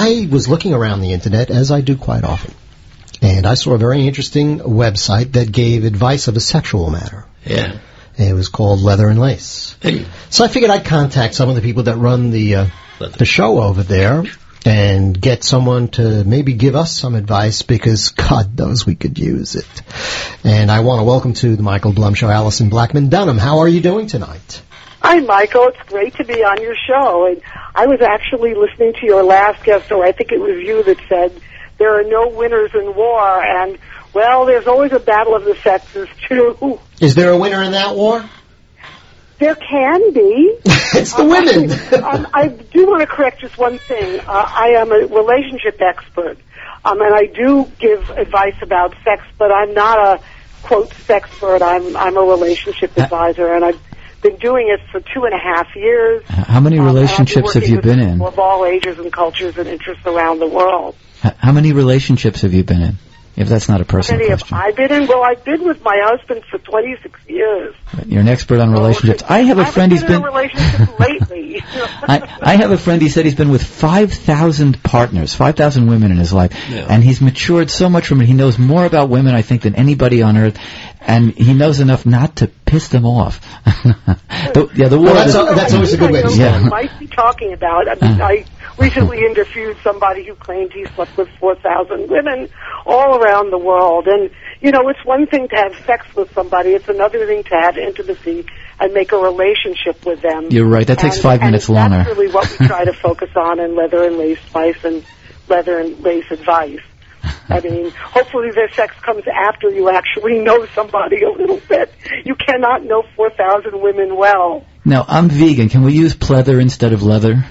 I was looking around the Internet, as I do quite often, and I saw a very interesting website that gave advice of a sexual matter. Yeah. It was called Leather and Lace. Hey. So I figured I'd contact some of the people that run the show over there and get someone to maybe give us some advice, because God knows we could use it. And I want to welcome to the Michael Blum Show, Alison Blackman Dunham. How are you doing tonight? Hi, Michael. It's great to be on your show. And I was actually listening to your last guest, or I think it was you that said there are no winners in war. And, well, there's always a battle of the sexes, too. Is there a winner in that war? There can be. It's the women. I do want to correct just one thing. I am a relationship expert, and I do give advice about sex, but I'm not a, quote, sexpert. I'm a relationship advisor, and I've been doing it for 2.5 years. How many relationships have you been in? Of all ages and cultures and interests around the world. How many relationships have you been in? If that's not a personal question. I've been in. Well, I've been with my husband for 26 years. You're an expert on relationships. I have a friend. He's been in a relationship lately. I have a friend. He said he's been with 5,000 partners, 5,000 women in his life, and he's matured so much from it. He knows more about women, I think, than anybody on earth, and he knows enough not to piss them off. The war. That's always a good way to start. Might be talking about. I mean, I recently interviewed somebody who claimed he slept with 4,000 women all around the world. And, you know, it's one thing to have sex with somebody. It's another thing to have intimacy and make a relationship with them. You're right. That takes 5 minutes longer. That's really what we try to focus on in Leather and Lace Spice and Leather and Lace Advice. I mean, hopefully their sex comes after you actually know somebody a little bit. You cannot know 4,000 women well. Now, I'm vegan. Can we use pleather instead of leather?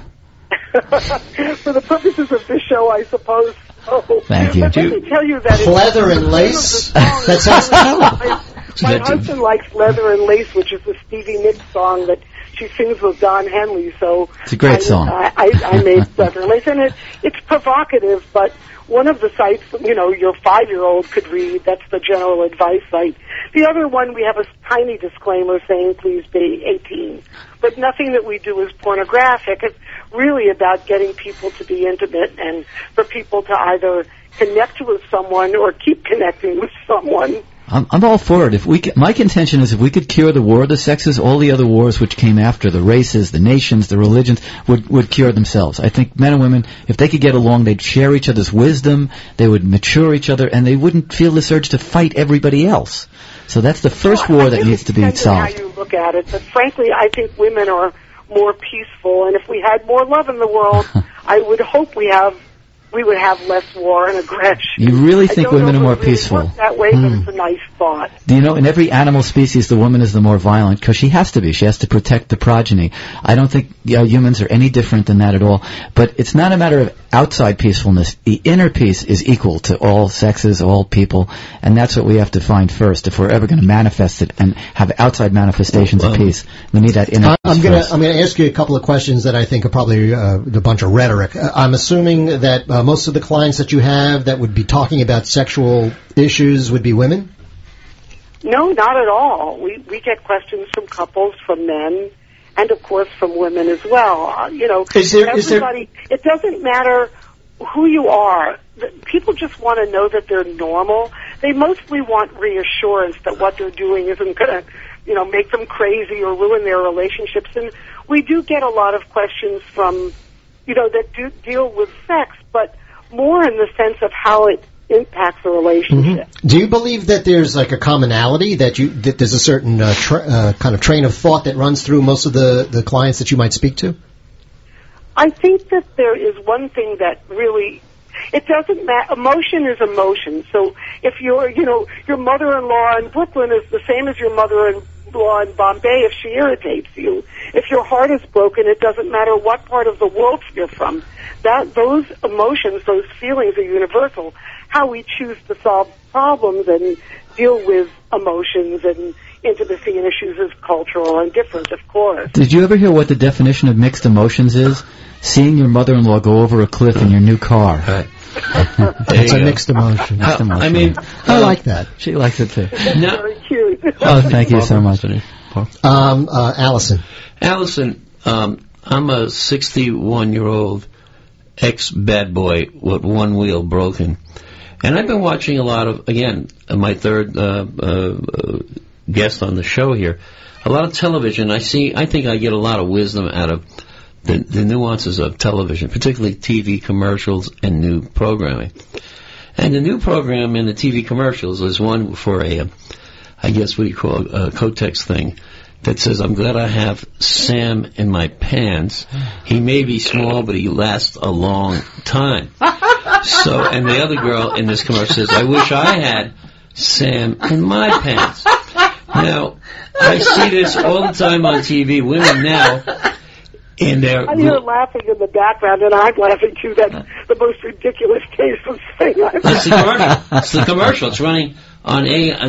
For the purposes of this show, I suppose so. Thank you. But let me tell you that Pleather and Lace? That sounds terrible. My husband likes Leather and Lace, which is the Stevie Nicks song that she sings with Don Henley. So it's a great song. I made Leather and Lace, and it's provocative, but one of the sites, you know, your 5-year-old could read. That's the general advice site. The other one, we have a tiny disclaimer saying please be 18. But nothing that we do is pornographic. It's really about getting people to be intimate and for people to either connect with someone or keep connecting with someone. I'm all for it. My contention is if we could cure the war of the sexes, all the other wars which came after, the races, the nations, the religions, would cure themselves. I think men and women, if they could get along, they'd share each other's wisdom, they would mature each other, and they wouldn't feel this urge to fight everybody else. So that's the first war that needs to be solved. How you look at it, but frankly, I think women are more peaceful, and if we had more love in the world, I would hope we would have less war and aggression. You really think women are more peaceful? Works that way, but it's a nice thought. Do you know, in every animal species, the woman is the more violent because she has to be. She has to protect the progeny. I don't think humans are any different than that at all. But it's not a matter of outside peacefulness. The inner peace is equal to all sexes, all people, and that's what we have to find first. If we're ever going to manifest it and have outside manifestations of peace, we need that inner peace first. I'm going to ask you a couple of questions that I think are probably a bunch of rhetoric. I'm assuming that most of the clients that you have that would be talking about sexual issues would be women? No, not at all. We get questions from couples, from men, and of course from women as well. You know, everybody. It doesn't matter who you are. People just want to know that they're normal. They mostly want reassurance that what they're doing isn't going to, you know, make them crazy or ruin their relationships. And we do get a lot of questions from, you know, that do deal with sex, but more in the sense of how it impacts a relationship. Mm-hmm. Do you believe that there's like a commonality, that there's a certain kind of train of thought that runs through most of the clients that you might speak to? I think that there is one thing that really, it doesn't matter. Emotion is emotion. So if your mother-in-law in Brooklyn is the same as your mother-in-law in Bombay, if she irritates you, if your heart is broken, it doesn't matter what part of the world you're from. Those emotions, those feelings are universal. How we choose to solve problems and deal with emotions and intimacy and issues is cultural and different, of course. Did you ever hear what the definition of mixed emotions is? Seeing your mother-in-law go over a cliff in your new car. Right. It's a mixed emotion. I mean, I like that. She likes it too. That's very cute. Oh, thank you so much. Allison. Allison, I'm a 61-year-old ex-bad boy with one wheel broken. And I've been watching a lot of, again, my third guest on the show here, a lot of television. I think I get a lot of wisdom out of the nuances of television, particularly TV commercials and new programming. And the new program in the TV commercials is one for a Kotex thing that says, I'm glad I have Sam in my pants. He may be small, but he lasts a long time. So, and the other girl in this commercial says, I wish I had Sam in my pants. Now, I see this all the time on TV. Women now, in their... I hear laughing in the background, and I'm laughing too. That's the most ridiculous tasteless thing I've That's the commercial. It's the commercial. It's running on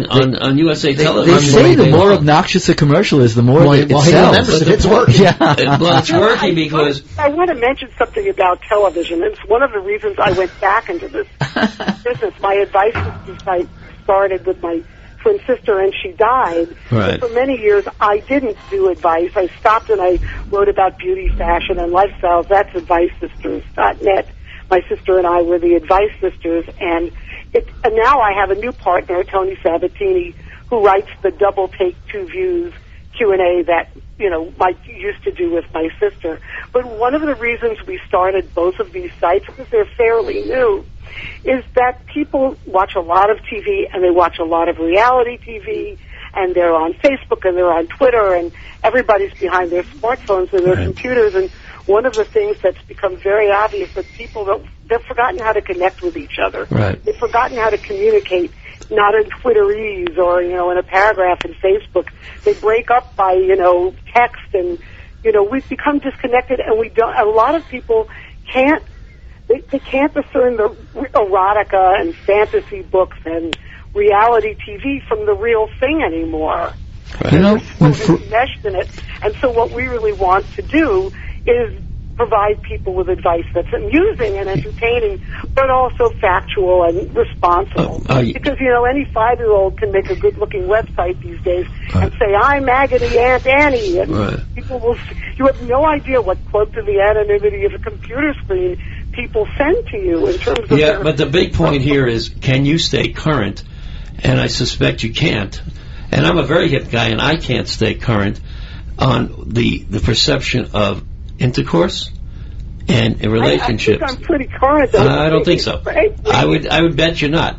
USA Television. They say the more obnoxious a commercial is, the more it sells. It's working. Yeah. Well, it's working because... I want to mention something about television. It's one of the reasons I went back into this business. My advice site started with my twin sister, and she died. Right. For many years, I didn't do advice. I stopped and I wrote about beauty, fashion, and lifestyles. That's AdviceSisters.net. My sister and I were the Advice Sisters, and now I have a new partner, Tony Sabatini, who writes the Double Take Two Views Q&A that, Mike used to do with my sister. But one of the reasons we started both of these sites, because they're fairly new, is that people watch a lot of TV and they watch a lot of reality TV, and they're on Facebook and they're on Twitter, and everybody's behind their smartphones and their computers. And one of the things that's become very obvious is that people, they've forgotten how to connect with each other. Right. They've forgotten how to communicate, not in Twitterese or, in a paragraph in Facebook. They break up by, text, and, we've become disconnected, and a lot of people can't, they can't discern the erotica and fantasy books and reality TV from the real thing anymore. Right. We're meshed in it. And so what we really want to do is provide people with advice that's amusing and entertaining, but also factual and responsible. Because, any 5-year-old can make a good-looking website these days and say, I'm Agony Aunt Annie. And people will, you have no idea what close to the anonymity of a computer screen people send to you in terms of... Yeah, but the big point here is, can you stay current? And I suspect you can't. And I'm a very hip guy, and I can't stay current on the perception of intercourse and a relationship. I think I'm pretty current. I don't think so. Right? I would bet you're not.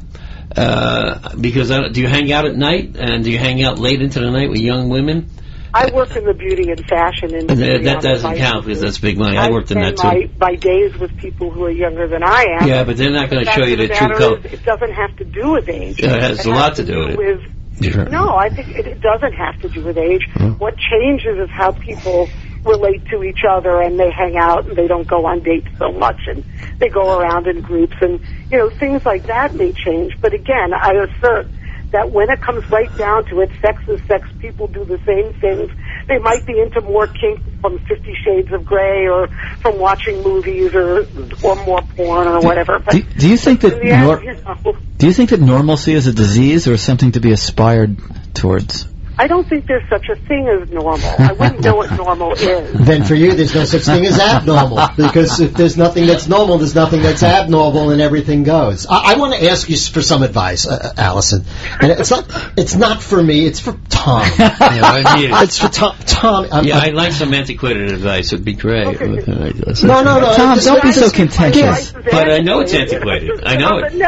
Because do you hang out at night, and do you hang out late into the night with young women? I work in the beauty and fashion industry. That doesn't count because that's big money. I worked in that too. My days with people who are younger than I am. Yeah, but they're not going to show you the true color. It doesn't have to do with age. It has a lot to do with it. No, I think it doesn't have to do with age. What changes is how people relate to each other, and they hang out, and they don't go on dates so much, and they go around in groups, and things like that may change. But again, I assert that when it comes right down to it, sex is sex. People do the same things. They might be into more kink from 50 Shades of Grey, or from watching movies, or more porn, or whatever. But do you think that do you think that normalcy is a disease or something to be aspired towards? I don't think there's such a thing as normal. I wouldn't know what normal is. Then for you, there's no such thing as abnormal. Because if there's nothing that's normal, there's nothing that's abnormal, and everything goes. I want to ask you for some advice, Allison. And it's not for me, it's for Tom. It's for Tom. I'd like some antiquated advice. It'd be great. No. Tom, don't be so contentious. But I know it's antiquated. I know it.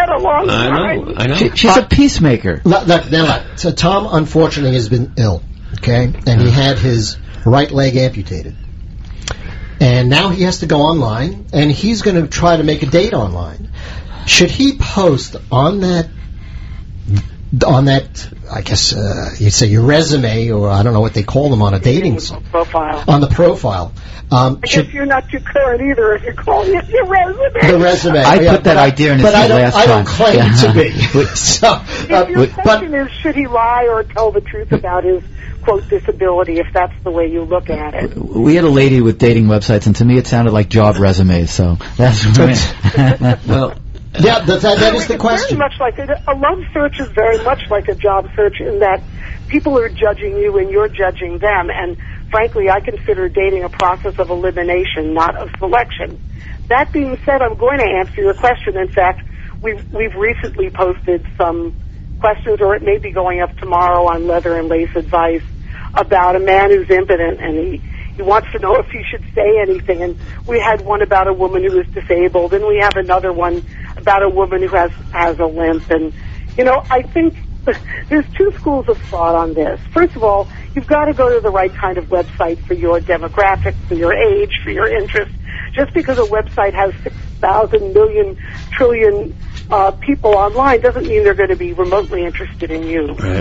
I know. She's a peacemaker. So Tom, unfortunately, has been ill, okay? And he had his right leg amputated. And now he has to go online, and he's going to try to make a date online. Should he post on that, I guess you'd say your resume, or I don't know what they call them on a dating profile. On the profile. I guess you're not too current either if you're calling it your resume. The resume. I put that idea in his head last time. I don't claim to be. So, if your question is, should he lie or tell the truth about his, quote, disability, if that's the way you look at it? We had a lady with dating websites, and to me it sounded like job resumes, so that's well... Yeah, that is the question. Very much like a love search is very much like a job search in that people are judging you and you're judging them. And frankly, I consider dating a process of elimination, not of selection. That being said, I'm going to answer your question. In fact, we've recently posted some questions, or it may be going up tomorrow on Leather and Lace Advice, about a man who's impotent, and he wants to know if he should say anything. And we had one about a woman who is disabled, and we have another one about a woman who has a limp. And, you know, I think there's two schools of thought on this. First of all, you've got to go to the right kind of website for your demographic, for your age, for your interest. Just because a website has 6,000 million trillion people online doesn't mean they're going to be remotely interested in you. Right.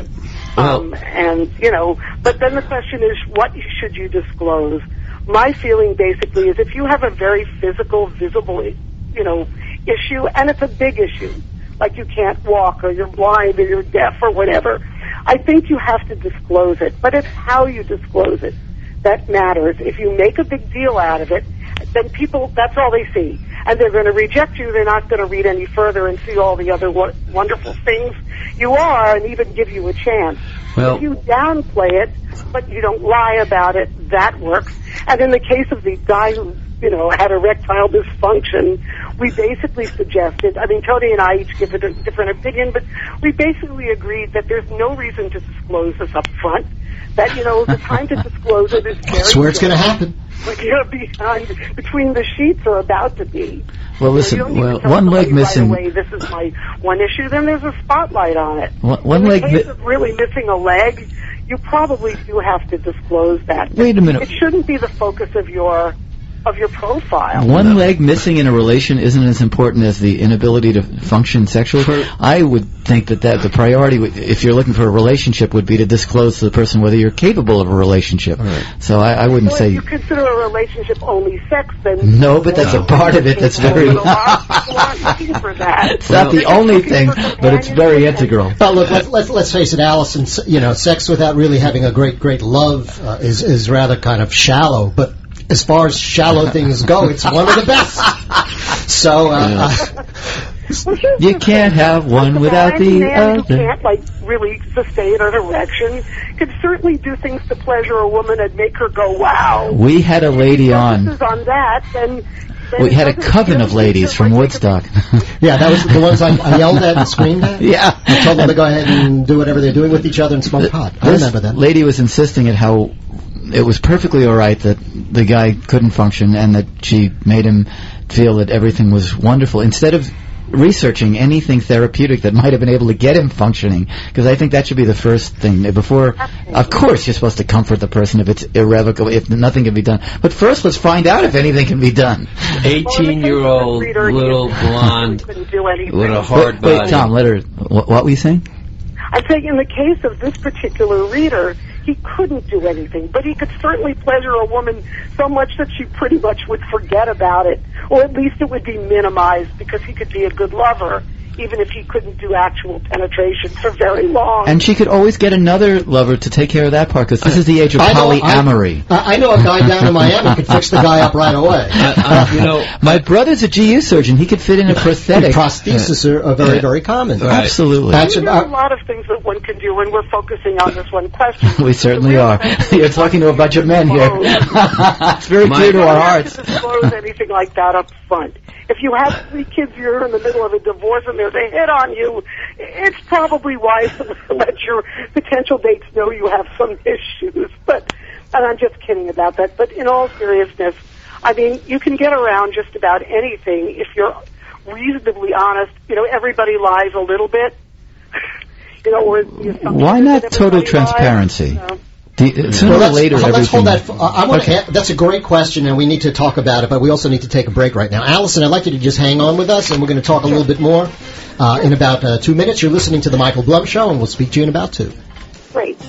And, you know, but then the question is, what should you disclose? My feeling basically is if you have a very physical, visible, you know, issue, and it's a big issue, like you can't walk or you're blind or you're deaf or whatever, I think you have to disclose it. But it's how you disclose it that matters. If you make a big deal out of it, then people, that's all they see. And they're going to reject you. They're not going to read any further and see all the other wonderful things you are and even give you a chance. Well, if you downplay it, but you don't lie about it, that works. And in the case of the guy who, you know, had erectile dysfunction, we basically suggested, I mean, Tony and I each give a different opinion, but we basically agreed that there's no reason to disclose this up front. That, you know, the time to disclose it is very That's where it's going to happen. When you're between the sheets or about to be. Well, listen, one leg missing. Right away, this is my one issue. Then there's a spotlight on it. One leg. In the case of really missing a leg, you probably do have to disclose that. Wait a minute. It shouldn't be the focus of your profile. One leg missing in a relation isn't as important as the inability to function sexually. I would think that the priority, if you're looking for a relationship, would be to disclose to the person whether you're capable of a relationship. Right. So I wouldn't say... If you consider a relationship only sex, then... No, but that's a part of it that's very... People aren't looking for that. It's not the only thing, but it's very integral. Well, look, let's face it, Allison, you know, sex without really having a great love is rather kind of shallow, but as far as shallow things go, it's one of the best. So, you can't have one without the other. Who can't, like, really sustain an erection can certainly do things to pleasure a woman and make her go, wow. We had a lady on. On that, then we had a coven of ladies from Woodstock. Yeah, that was the ones I yelled at and screamed at. Yeah. I told them to go ahead and do whatever they're doing with each other and smoke pot. I remember that. Lady was insisting at how it was perfectly all right that the guy couldn't function and that she made him feel that everything was wonderful instead of researching anything therapeutic that might have been able to get him functioning, because I think that should be the first thing before. Of course you're supposed to comfort the person if it's irrevocable, if nothing can be done, but first let's find out if anything can be done. 18-year-old little blonde with a hard body. Wait, Tom, let her. What were you saying? I'm saying in the case of this particular reader, he couldn't do anything, but he could certainly pleasure a woman so much that she pretty much would forget about it, or at least it would be minimized because he could be a good lover, even if he couldn't do actual penetration for very long. And she could always get another lover to take care of that part, because this is the age of polyamory. I know a guy down in Miami could fix the guy up right away. You know, my brother's a GU surgeon. He could fit in a prosthetic. Prostheses are very, very common. Right. Absolutely. There are a lot of things that one can do, and we're focusing on this one question. We certainly are. You're talking to a bunch of men here. It's very clear to our hearts. You don't have to disclose anything like that up front. If you have 3 kids, you're in the middle of a divorce, and there's a hit on you, it's probably wise to let your potential dates know you have some issues. And I'm just kidding about that. But in all seriousness, I mean, you can get around just about anything if you're reasonably honest. You know, everybody lies a little bit. You know, or why not total transparency? You know? Sooner or later, let's hold that. That's a great question, and we need to talk about it, but we also need to take a break right now. Allison, I'd like you to just hang on with us, and we're going to talk a little bit more in about 2 minutes. You're listening to The Michael Blum Show, and we'll speak to you in about 2. Great.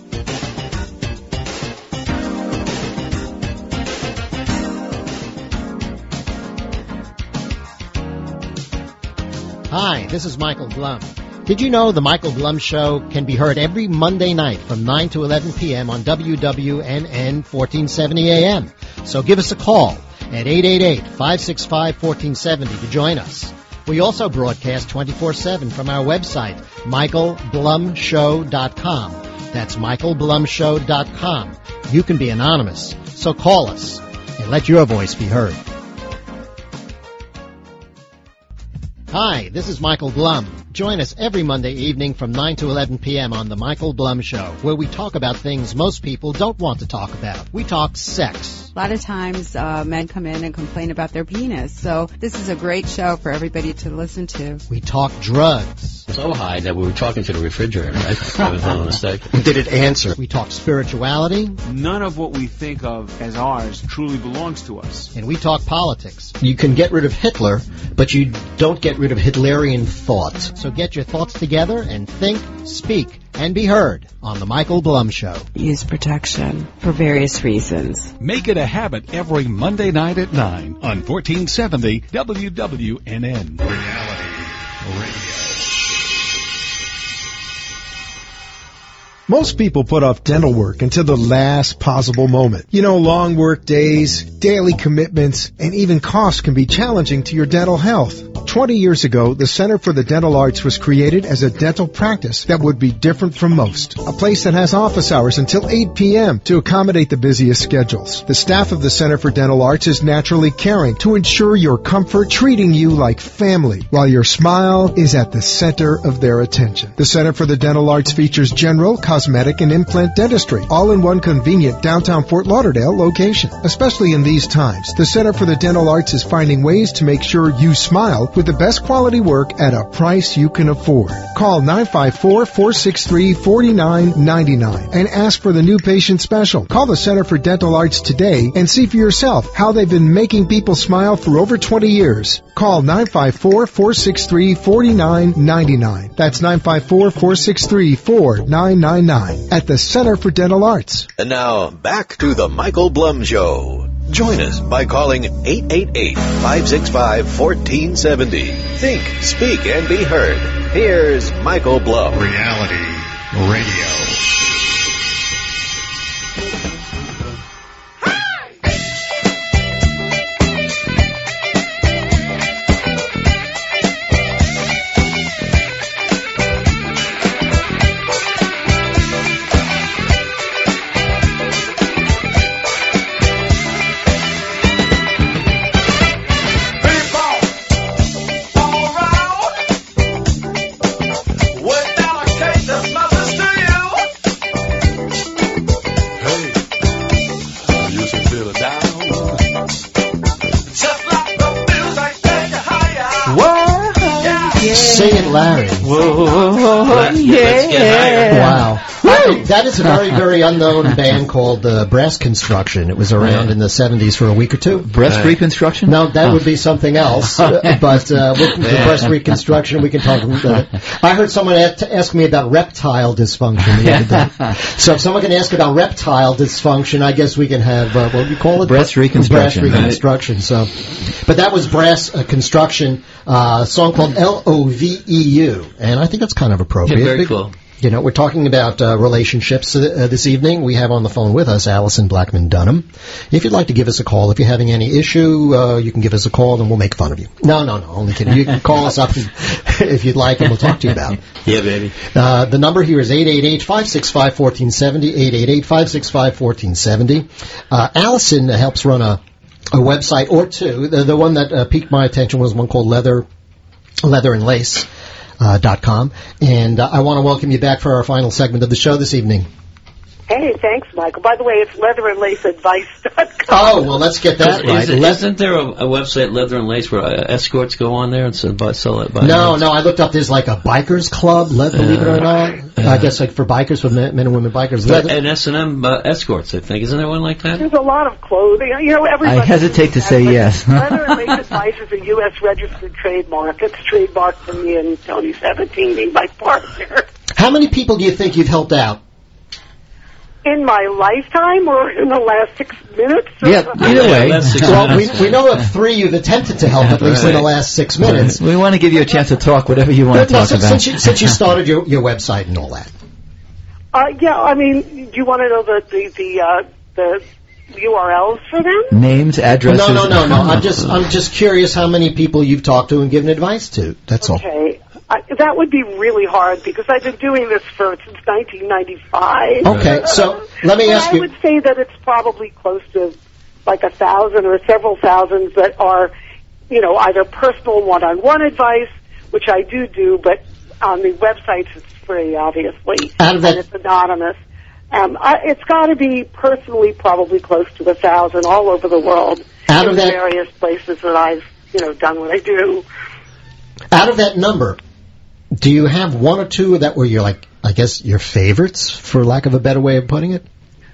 Hi, this is Michael Blum. Did you know The Michael Blum Show can be heard every Monday night from 9 to 11 p.m. on WWNN 1470 a.m.? So give us a call at 888-565-1470 to join us. We also broadcast 24/7 from our website, michaelblumshow.com. That's michaelblumshow.com. You can be anonymous, so call us and let your voice be heard. Hi, this is Michael Blum. Join us every Monday evening from 9 to 11 p.m. on The Michael Blum Show, where we talk about things most people don't want to talk about. We talk sex. A lot of times men come in and complain about their penis, so this is a great show for everybody to listen to. We talk drugs. So high that we were talking to the refrigerator. I was on a mistake. Did it answer? We talk spirituality. None of what we think of as ours truly belongs to us. And we talk politics. You can get rid of Hitler, but you don't get rid of Hitlerian thought. So get your thoughts together and think, speak, and be heard on The Michael Blum Show. Use protection for various reasons. Make it a habit every Monday night at 9 on 1470 WWNN. Reality Radio. Most people put off dental work until the last possible moment. You know, long work days, daily commitments, and even costs can be challenging to your dental health. 20 years ago, the Center for the Dental Arts was created as a dental practice that would be different from most. A place that has office hours until 8 p.m. to accommodate the busiest schedules. The staff of the Center for Dental Arts is naturally caring to ensure your comfort, treating you like family, while your smile is at the center of their attention. The Center for the Dental Arts features general, cosmetic, and implant dentistry, all in one convenient downtown Fort Lauderdale location. Especially in these times, the Center for the Dental Arts is finding ways to make sure you smile with the best quality work at a price you can afford. Call 954-463-4999 and ask for the new patient special. Call the Center for Dental Arts today and see for yourself how they've been making people smile for over 20 years. Call 954-463-4999. That's 954-463-4999 at the Center for Dental Arts. And now, back to the Michael Blum Show. Join us by calling 888-565-1470. Think, speak, and be heard. Here's Michael Blum. Reality Radio. Sing it, Larry. Whoa, yeah. Wow. That is a very, very unknown band called Breast Construction. It was around in the 70s for a week or two. Breast reconstruction? No, that would be something else. But with the breast reconstruction, we can talk about it. I heard someone ask me about reptile dysfunction the other day. So if someone can ask about reptile dysfunction, I guess we can have, what do you call it? Breast reconstruction. Breast reconstruction. So, but that was Breast Construction, a song called Loveu. And I think that's kind of appropriate. Yeah, very cool. You know, we're talking about relationships this evening. We have on the phone with us Allison Blackman Dunham. If you'd like to give us a call, if you're having any issue, you can give us a call and we'll make fun of you. No, only kidding. You can call us up if you'd like and we'll talk to you about it. Yeah, baby. The number here is 888-565-1470, 888-565-1470. Allison helps run a website or two. The one that piqued my attention was one called Leather and Lace. .com. And I want to welcome you back for our final segment of the show this evening. Hey, thanks, Michael. By the way, it's leatherandlaceadvice.com. Oh, well, let's get that right. Isn't there a website, Leather and Lace, where escorts go on there and sell it? No, I looked up, there's like a bikers club, believe it or not. I guess like for bikers, for men and women bikers. And S&M escorts, I think. Isn't there one like that? There's a lot of clothing. You know, everybody. I hesitate to say yes. Leather and Lace Advice is a U.S. registered trademark. It's trademarked for me in 2017, my partner. How many people do you think you've helped out? In my lifetime or in the last 6 minutes? Yeah, either way. Well, we know of 3 you've attempted to help at least in the last 6 minutes. We want to give you a chance to talk whatever you want to talk about. Since you started your website and all that. Yeah, I mean, do you want to know the URLs for them? Names, addresses? No. I'm just curious how many people you've talked to and given advice to. That's all. Okay. That would be really hard because I've been doing this since 1995. Okay, so let me ask you. I would say that it's probably close to like 1,000 or several thousands that are, either personal one-on-one advice, which I do, but on the websites it's free, obviously, and it's anonymous. It's got to be personally probably close to 1,000 all over the world in various places that I've, done what I do. Out of that number, do you have one or two that were your, I guess, your favorites, for lack of a better way of putting it?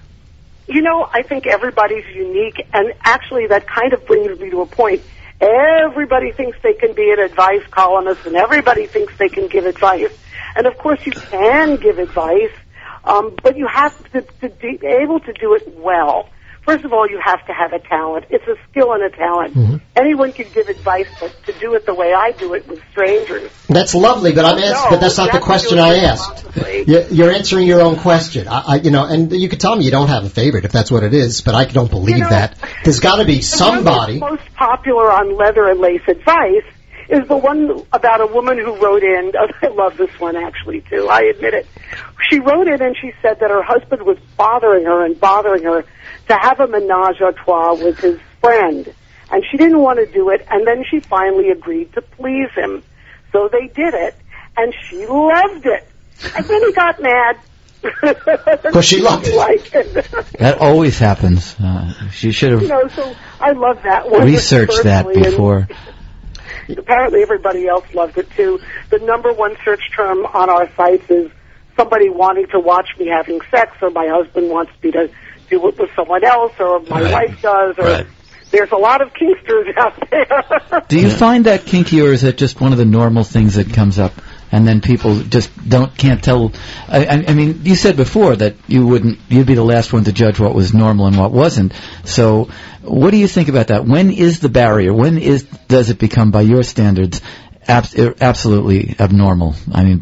I think everybody's unique, and actually that kind of brings me to a point. Everybody thinks they can be an advice columnist, and everybody thinks they can give advice. And, of course, you can give advice, but you have to be able to do it well. First of all, you have to have a talent. It's a skill and a talent. Mm-hmm. Anyone can give advice, but to do it the way I do it with strangers. That's lovely, but but that's not the question I asked. You're answering your own question. And you could tell me you don't have a favorite if that's what it is, but I don't believe that. There's got to be somebody. The most popular on leather and lace advice is the one about a woman who wrote in. I love this one, actually, too. I admit it. She wrote in and she said that her husband was bothering her to have a menage a trois with his friend. And she didn't want to do it, and then she finally agreed to please him. So they did it, and she loved it. And then he got mad. Because she loved it. That always happens. She should have so I love that one. Researched that before. Apparently everybody else loved it, too. The number one search term on our sites is somebody wanting to watch me having sex, or my husband wants me to do it with someone else, or my wife does, or there's a lot of kinksters out there. Do you find that kinky, or is it just one of the normal things that comes up, and then people just can't tell? I mean, you said before that you'd be the last one to judge what was normal and what wasn't. So, what do you think about that? When is the barrier? Does it become, by your standards, absolutely abnormal? I mean,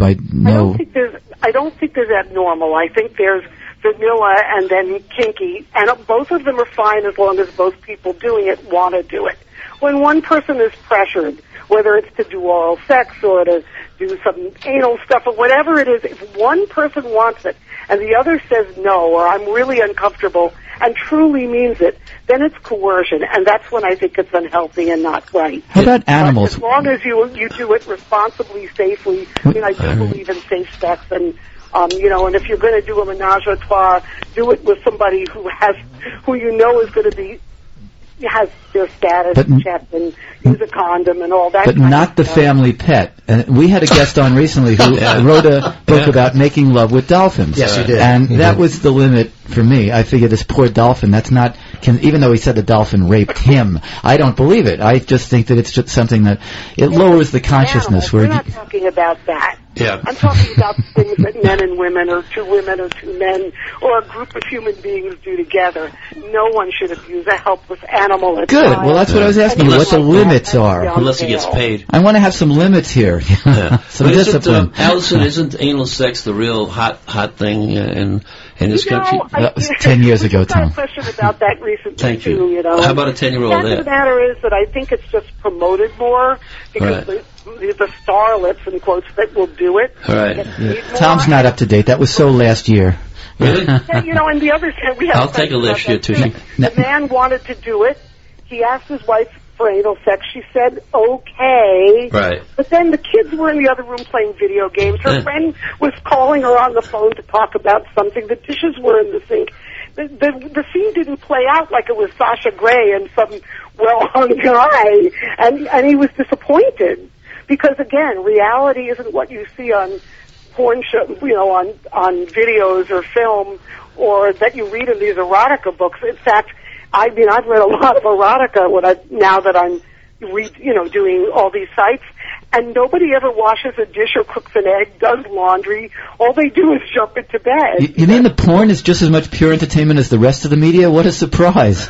I don't think there's abnormal. I think there's vanilla and then kinky, and both of them are fine as long as both people doing it want to do it. When one person is pressured, whether it's to do oral sex or to do some anal stuff or whatever it is, if one person wants it and the other says no, or I'm really uncomfortable, and truly means it, then it's coercion, and that's when I think it's unhealthy and not right. How about animals? As long as you do it responsibly, safely, I do believe in safe sex, and and if you're going to do a menage a trois, do it with somebody who is going to be has their status checked, and use a condom and all that. But not the family pet. And we had a guest on recently who wrote a book about making love with dolphins. Yes, he did. And that was the limit for me. I figured this poor dolphin, even though he said the dolphin raped him, I don't believe it. I just think that it's just something that it lowers the consciousness. We're not talking about that. Yeah. I'm talking about things that men and women or two men or a group of human beings do together. No one should abuse a helpless animal. Good. Well, that's what I was asking you, what the limits are. Unless he gets paid. I want to have some limits here. Some discipline. Allison, isn't anal sex the real hot thing in this country? That was 10 years ago, Tom. I had a question about that recently, Thank you. too. How about a 10-year-old there? The matter is that I think it's just promoted more because the starlets, in quotes, that will do it. Right. Tom's not up to date. That was so last year. Really? And the other thing we have. I'll take a lift here, too. The man wanted to do it. He asked his wife for anal sex. She said, okay. Right. But then the kids were in the other room playing video games. Her friend was calling her on the phone to talk about something. The dishes were in the sink. The scene didn't play out like it was Sasha Grey and some well-hung guy. And he was disappointed. Because, again, reality isn't what you see on porn show, on videos or film, or that you read in these erotica books. In fact, I've read a lot of erotica now that I'm doing all these sites, and nobody ever washes a dish or cooks an egg, does laundry. All they do is jump into bed. You mean the porn is just as much pure entertainment as the rest of the media? What a surprise.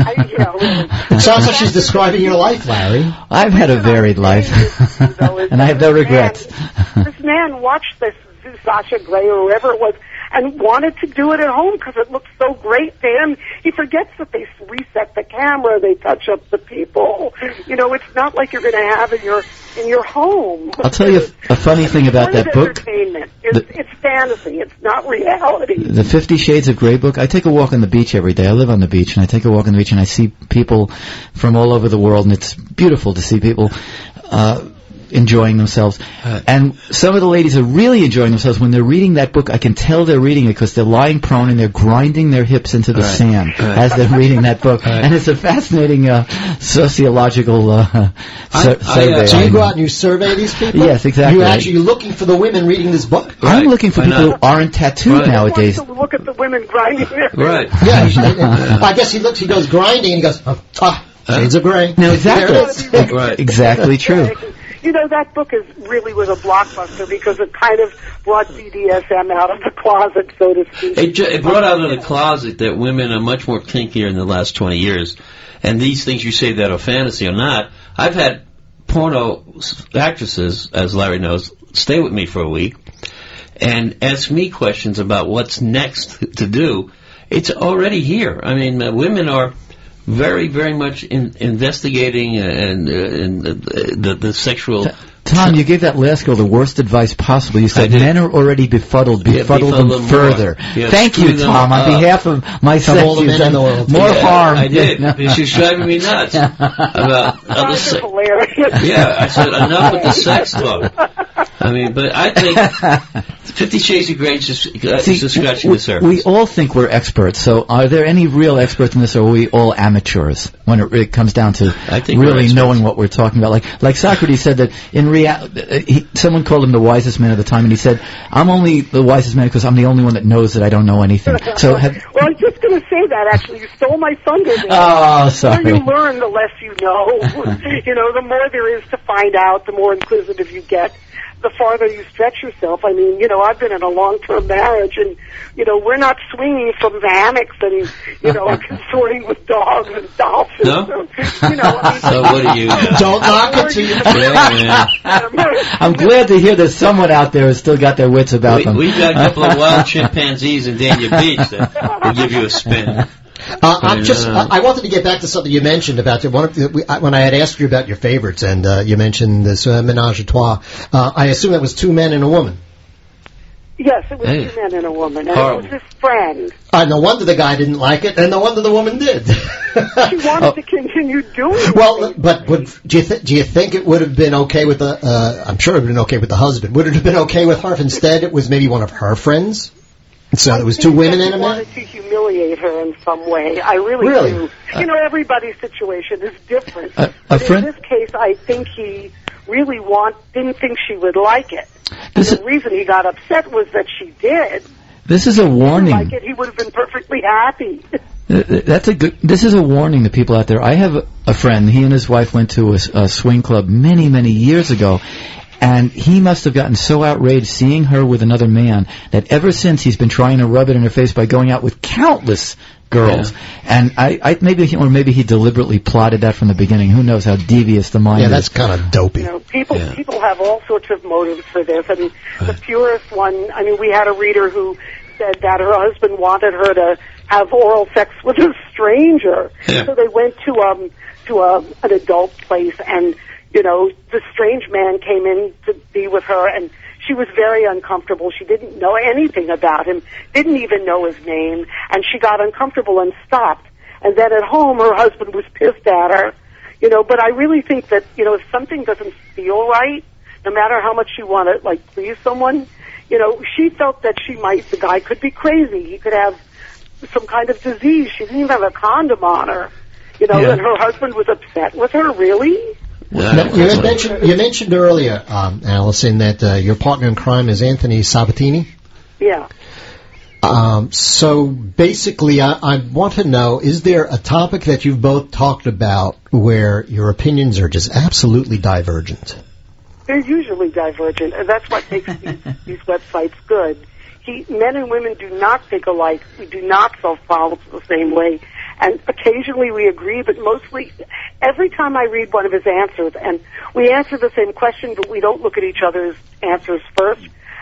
It sounds like she's describing your life, Larry. I've had a varied life, and I have no regrets. This man watched this Sasha Grey or whoever it was, and wanted to do it at home because it looked so great to him. He forgets that they reset the camera, they touch up the people. You know, it's not like you're going to have in your home. I'll tell you a funny thing about that book. Entertainment. It's fantasy. It's not reality. The 50 Shades of Grey book. I take a walk on the beach every day. I live on the beach, and I take a walk on the beach, and I see people from all over the world, and it's beautiful to see people enjoying themselves. And some of the ladies are really enjoying themselves. When they're reading that book, I can tell they're reading it because they're lying prone and they're grinding their hips into the sand as they're reading that book. And it's a fascinating sociological survey. So you go out and you survey these people? Yes, exactly. You're actually looking for the women reading this book? I'm looking for people who aren't tattooed nowadays. To look at the women grinding their Right. Yeah, I guess he goes grinding and he goes, Shades of Grey. No, exactly. Right. Exactly true. You know, that book really was a blockbuster because it kind of brought BDSM out of the closet, so to speak. It brought out of the closet that women are much more kinkier in the last 20 years. And these things you say that are fantasy or not, I've had porno actresses, as Larry knows, stay with me for a week and ask me questions about what's next to do. It's already here. I mean, women are very, very much investigating and the sexual. Tom, you gave that last girl the worst advice possible. You said men are already befuddled them further. Yeah, Thank you, Tom, on behalf of myself. All the men in the world. More harm. I did. She's driving me nuts about other sex. Hilarious. Yeah, I said enough with the sex talk. I mean, but I think 50 Shades of Grey is just scratching the surface. We all think we're experts, so are there any real experts in this, or are we all amateurs when it comes down to really knowing what we're talking about? Like Socrates said that in reality, someone called him the wisest man at the time, and he said, I'm only the wisest man because I'm the only one that knows that I don't know anything. So well, I was just going to say that, actually. You stole my thunder there. Oh, sorry. The more you learn, the less you know. You know, the more there is to find out, the more inquisitive you get, the farther you stretch yourself. I mean, you know, I've been in a long-term marriage, and, you know, we're not swinging from the hammocks and, you know, consorting with dogs and dolphins. No? So, you know, I mean, So what do you... Don't knock it till you... I'm glad to hear there's someone out there who's still got their wits about them. We've got a couple of wild chimpanzees in Dania Beach that will give you a spin. I wanted to get back to something you mentioned about when I had asked you about your favorites, and you mentioned this Ménage à Trois. I assume that was two men and a woman. Yes, it was two men and a woman, and it was his friend. No wonder the guy didn't like it, and no wonder the woman did. She wanted to continue doing it. Well, but do you think it would have been okay with the? I'm sure it would have been okay with the husband. Would it have been okay with her if instead it was maybe one of her friends? So it was two women and a man? I wanted to humiliate her in some way. I really do. You know, everybody's situation is different. But in this case, I think he really didn't think she would like it. The reason he got upset was that she did. This is a warning. If he didn't like it, he would have been perfectly happy. This is a warning to people out there. I have a friend. He and his wife went to a swing club many, many years ago. And he must have gotten so outraged seeing her with another man that ever since he's been trying to rub it in her face by going out with countless girls. Yeah. And maybe he deliberately plotted that from the beginning. Who knows how devious the mind is. Yeah, that's kind of dopey. You know, people have all sorts of motives for this. I mean, the purest one, I mean, we had a reader who said that her husband wanted her to have oral sex with a stranger. Yeah. So they went to an adult place, and you know, the strange man came in to be with her, and she was very uncomfortable. She didn't know anything about him, didn't even know his name, and she got uncomfortable and stopped. And then at home, her husband was pissed at her, you know, but I really think that, you know, if something doesn't feel right, no matter how much you want to, like, please someone, you know, she felt that the guy could be crazy. He could have some kind of disease. She didn't even have a condom on her, you know, and her husband was upset with her, really? You mentioned earlier, Allison, that your partner in crime is Anthony Sabatini. Yeah. So basically, I want to know, is there a topic that you've both talked about where your opinions are just absolutely divergent? They're usually divergent, and that's what makes these websites good. Men and women do not think alike. We do not solve problems the same way. And occasionally we agree, but mostly every time I read one of his answers, and we answer the same question, but we don't look at each other's answers first,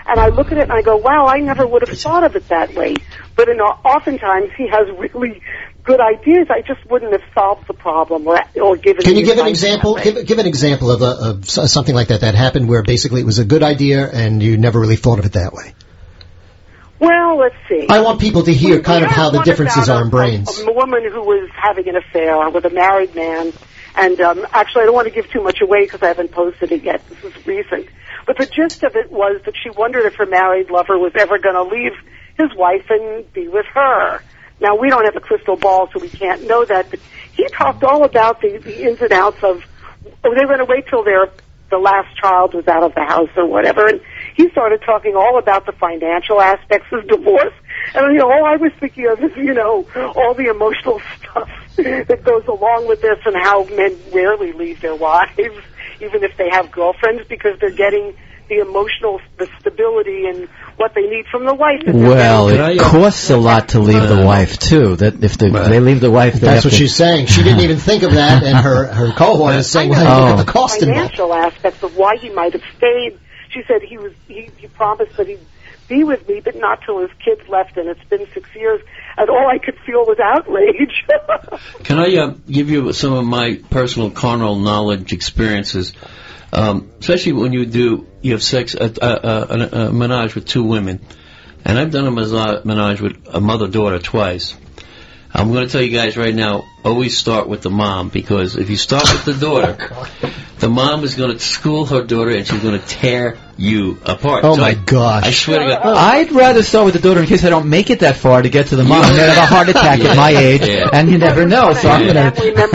And I look at it and I go, wow, I never would have thought of it that way. But oftentimes he has really good ideas. I just wouldn't have solved the problem or given. Can you give an example? Give an example of something like that happened where basically it was a good idea and you never really thought of it that way. Well, let's see. I want people to hear kind of how the differences are in brains. A woman who was having an affair with a married man, and actually I don't want to give too much away because I haven't posted it yet. This is recent. But the gist of it was that she wondered if her married lover was ever going to leave his wife and be with her. Now, we don't have a crystal ball, so we can't know that, but he talked all about the ins and outs of, they were going to wait till the last child was out of the house or whatever, and he started talking all about the financial aspects of divorce. And, all I was thinking of is, all the emotional stuff that goes along with this and how men rarely leave their wives, even if they have girlfriends, because they're getting the emotional, the stability and what they need from the wife. Well, it costs a lot to leave the wife, too. That if they leave the wife, that's what she's saying. She didn't even think of that, and her cohort is saying, well, look at the cost involved. Financial aspects of why he might have stayed. She said he promised that he'd be with me, but not till his kids left, and it's been 6 years, and all I could feel was outrage. Can I give you some of my personal carnal knowledge experiences? Especially when you have sex, a menage with two women. And I've done a menage with a mother-daughter twice. I'm going to tell you guys right now, always start with the mom, because if you start with the daughter, the mom is going to school her daughter and she's going to tear you apart. Oh, so my gosh. I swear to God. I'd rather start with the daughter in case I don't make it that far to get to the mom. I'm going to have a heart attack at my age, and you never know, so I'm going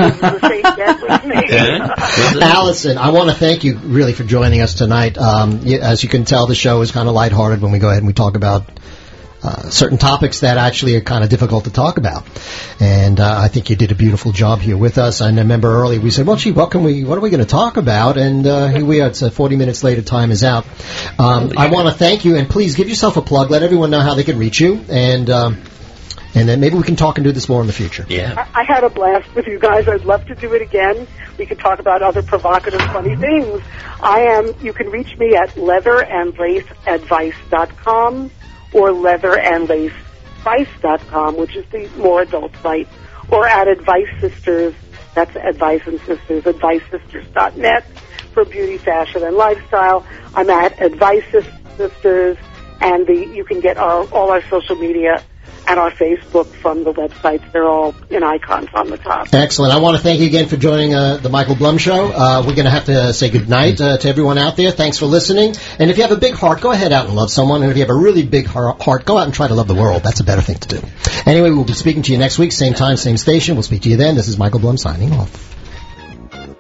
to... Allison, I want to thank you really for joining us tonight. As you can tell, the show is kind of lighthearted when we go ahead and we talk about certain topics that actually are kind of difficult to talk about. And I think you did a beautiful job here with us. I remember earlier we said, well, gee, what are we going to talk about? And here we are. It's 40 minutes later. Time is out. I want to thank you, and please give yourself a plug. Let everyone know how they can reach you, and then maybe we can talk and do this more in the future. Yeah. I had a blast with you guys. I'd love to do it again. We could talk about other provocative, funny things. You can reach me at leatherandlaceadvice.com. or leatherandlaceprice.com, which is the more adult site, or at Advice Sisters, that's Advice and Sisters, advicesisters.net for beauty, fashion, and lifestyle. I'm at Advice Sisters, and you can get all our social media and our Facebook from the websites. They're all in icons on the top. Excellent. I want to thank you again for joining the Michael Blum Show. We're going to have to say goodnight to everyone out there. Thanks for listening. And if you have a big heart, go ahead out and love someone. And if you have a really big heart, go out and try to love the world. That's a better thing to do. Anyway, we'll be speaking to you next week, same time, same station. We'll speak to you then. This is Michael Blum signing off.